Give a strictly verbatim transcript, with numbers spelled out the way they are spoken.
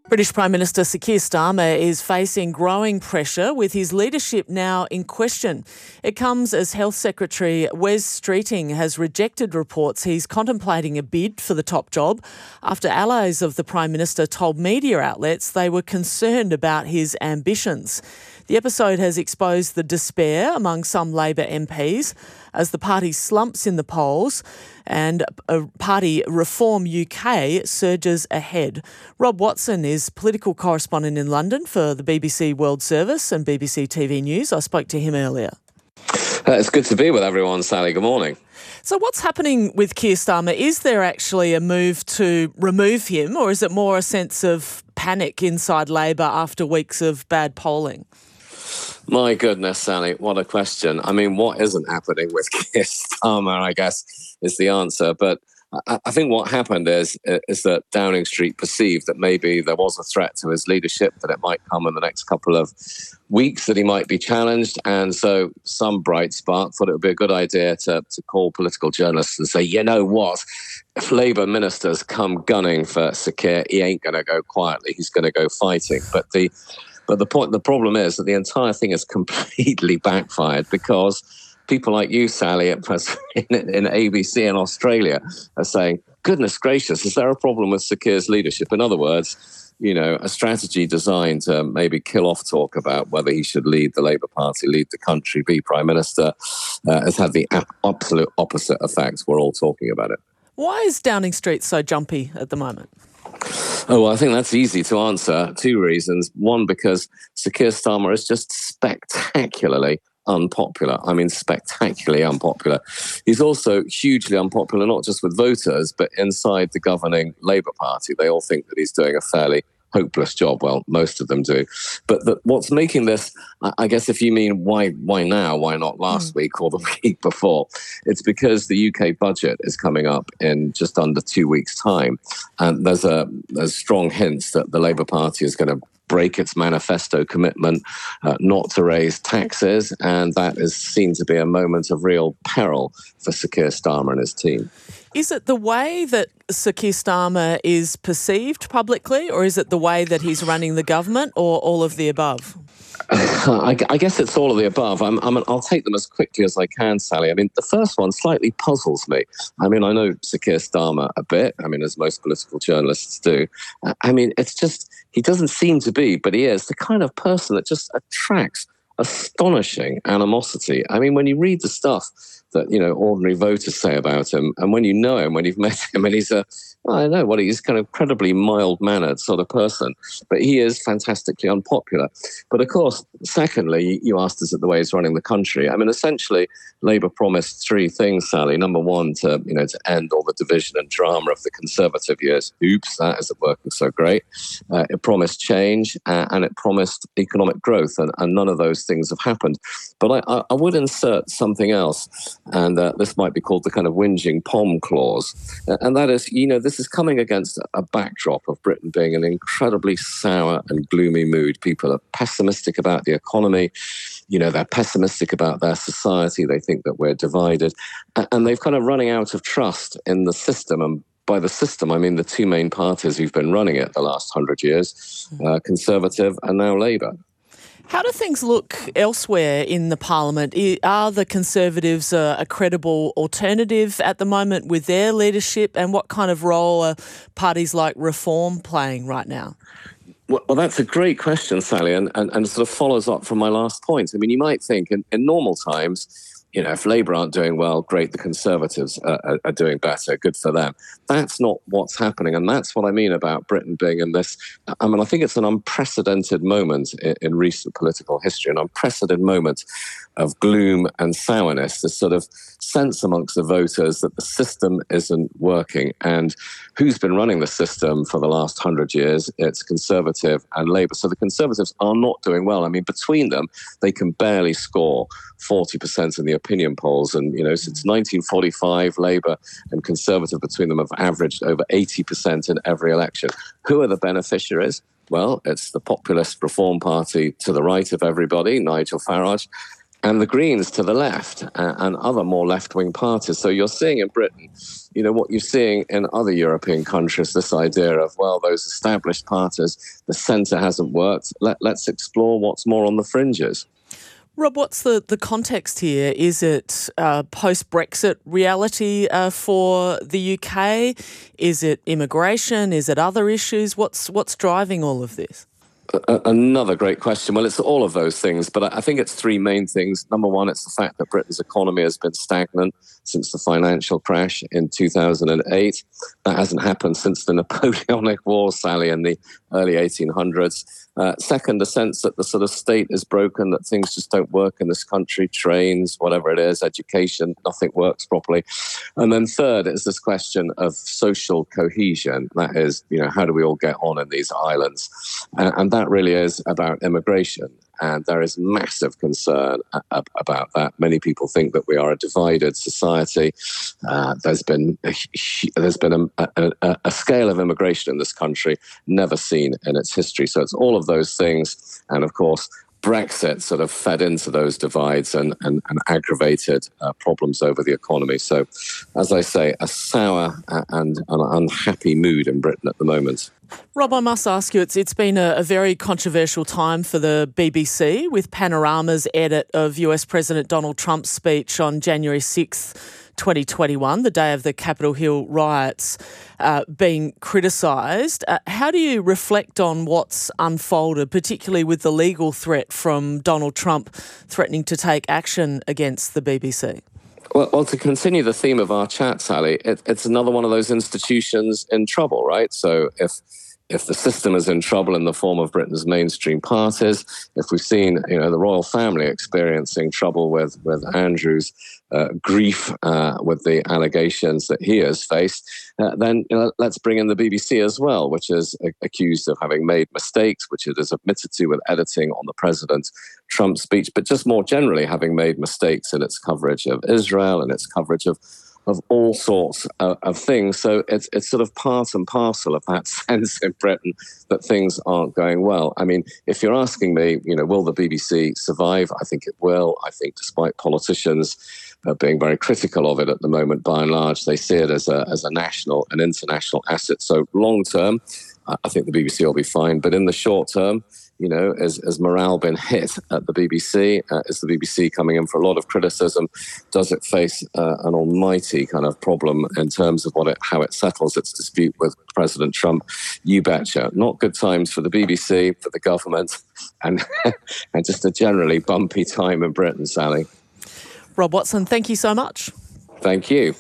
British Prime Minister Sir Keir Starmer is facing growing pressure with his leadership now in question. It comes as Health Secretary Wes Streeting has rejected reports he's contemplating a bid for the top job after allies of the Prime Minister told media outlets they were concerned about his ambitions. The episode has exposed the despair among some Labor M Ps as the party slumps in the polls and a party Reform U K surges ahead. Rob Watson is political correspondent in London for the B B C World Service and B B C T V News. I spoke to him earlier. Uh, it's good to be with everyone, Sally. Good morning. So what's happening with Keir Starmer? Is there actually a move to remove him, or is it more a sense of panic inside Labor after weeks of bad polling? My goodness, Sally, what a question. I mean, what isn't happening with Keir Starmer, I guess, is the answer. But I, I think what happened is, is that Downing Street perceived that maybe there was a threat to his leadership, that it might come in the next couple of weeks, that he might be challenged. And so some bright spark thought it would be a good idea to, to call political journalists and say, you know what, if Labour ministers come gunning for Sir Keir, he ain't going to go quietly, he's going to go fighting. But the But the point, the problem is that the entire thing has completely backfired because people like you, Sally, at in, in A B C in Australia are saying, goodness gracious, is there a problem with Sir Keir's leadership? In other words, you know, a strategy designed to maybe kill off talk about whether he should lead the Labour Party, lead the country, be Prime Minister, uh, has had the absolute opposite effect. We're all talking about it. Why is Downing Street so jumpy at the moment? Oh, well, I think that's easy to answer. Two reasons. One, because Sir Keir Starmer is just spectacularly unpopular. I mean, spectacularly unpopular. He's also hugely unpopular, not just with voters, but inside the governing Labour Party. They all think that he's doing a fairly hopeless job. Well, most of them do. But the, what's making this, I guess if you mean why why now, why not last mm. week or the week before, it's because the U K budget is coming up in just under two weeks' time. And there's a there's strong hints that the Labour Party is going to break its manifesto commitment uh, not to raise taxes. And that is seen to be a moment of real peril for Sir Keir Starmer and his team. Is it the way that Sir Keir Starmer is perceived publicly, or is it the way that he's running the government, or all of the above? I, I guess it's all of the above. I'm, I'm, I'll take them as quickly as I can, Sally. I mean, the first one slightly puzzles me. I mean, I know Sir Keir Starmer a bit, I mean, as most political journalists do. I mean, it's just, he doesn't seem to be, but he is the kind of person that just attracts astonishing animosity. I mean, when you read the stuff that, you know, ordinary voters say about him, and when you know him, when you've met him, and he's a, well, I don't know what, he's kind of incredibly mild-mannered sort of person, but he is fantastically unpopular. But of course, secondly, you asked us at the way he's running the country. I mean, essentially, Labour promised three things, Sally. Number one, to, you know, to end all the division and drama of the Conservative years. Oops, that isn't working so great. Uh, it promised change, uh, and it promised economic growth, and, and none of those things have happened. But I, I would insert something else, and uh, this might be called the kind of whinging Pom clause, uh, and that is, you know, this is coming against a backdrop of Britain being in an incredibly sour and gloomy mood. People are pessimistic about the economy. You know, they're pessimistic about their society. They think that we're divided. And they've kind of running out of trust in the system. And by the system, I mean the two main parties who've been running it the last hundred years, uh, Conservative and now Labour. How do things look elsewhere in the Parliament? Are the Conservatives a, a credible alternative at the moment with their leadership? And what kind of role are parties like Reform playing right now? Well, well that's a great question, Sally, and, and, and sort of follows up from my last point. I mean, you might think in, in normal times, you know, if Labour aren't doing well, great, the Conservatives are, are, are doing better, good for them. That's not what's happening, and that's what I mean about Britain being in this. I mean, I think it's an unprecedented moment in, in recent political history, an unprecedented moment of gloom and sourness, this sort of sense amongst the voters that the system isn't working. And who's been running the system for the last hundred years? It's Conservative and Labour. So the Conservatives are not doing well. I mean, between them, they can barely score forty percent in the opinion polls. And, you know, since nineteen forty-five, Labour and Conservative between them have averaged over eighty percent in every election. Who are the beneficiaries? Well, it's the populist Reform Party to the right of everybody, Nigel Farage, and the Greens to the left, uh, and other more left-wing parties. So you're seeing in Britain, you know, what you're seeing in other European countries, this idea of, well, those established parties, the centre hasn't worked. Let, let's explore what's more on the fringes. Rob, what's the, the context here? Is it uh, post-Brexit reality uh, for the U K? Is it immigration? Is it other issues? What's what's driving all of this? A- another great question. Well, it's all of those things, but I think it's three main things. Number one, it's the fact that Britain's economy has been stagnant since the financial crash in two thousand eight. That hasn't happened since the Napoleonic Wars, Sally, in the early eighteen hundreds. Uh, second, the sense that the sort of state is broken, that things just don't work in this country, trains, whatever it is, education, nothing works properly. And then third is this question of social cohesion. That is, you know, how do we all get on in these islands? And, and that really is about immigration. And there is massive concern a- about that. Many people think that we are a divided society. Uh, there's been a, there's been a, a, a scale of immigration in this country never seen in its history. So it's all of those things, and of course, Brexit sort of fed into those divides and, and, and aggravated uh, problems over the economy. So, as I say, a sour and an unhappy mood in Britain at the moment. Rob, I must ask you, it's it's been a, a very controversial time for the B B C with Panorama's edit of U S President Donald Trump's speech on January sixth, twenty twenty-one, the day of the Capitol Hill riots, uh, being criticised. Uh, how do you reflect on what's unfolded, particularly with the legal threat from Donald Trump threatening to take action against the B B C? Well, well, to continue the theme of our chat, Sally, it, it's another one of those institutions in trouble, right? So if if the system is in trouble in the form of Britain's mainstream parties, if we've seen, you know, the royal family experiencing trouble with with Andrew's uh, grief uh, with the allegations that he has faced, uh, then you know, let's bring in the B B C as well, which is a- accused of having made mistakes, which it is admitted to with editing on the President Trump's speech, but just more generally having made mistakes in its coverage of Israel and its coverage of of all sorts of, of things. So it's it's sort of part and parcel of that sense in Britain that things aren't going well. I mean, if you're asking me, you know, will the B B C survive? I think it will. I think despite politicians uh, being very critical of it at the moment, by and large, they see it as a as a national and international asset. So long term, I think the B B C will be fine. But in the short term, you know, has, has morale been hit at the B B C? Uh, is the B B C coming in for a lot of criticism? Does it face uh, an almighty kind of problem in terms of what it, how it settles its dispute with President Trump? You betcha. Not good times for the B B C, for the government, and and just a generally bumpy time in Britain, Sally. Rob Watson, thank you so much. Thank you.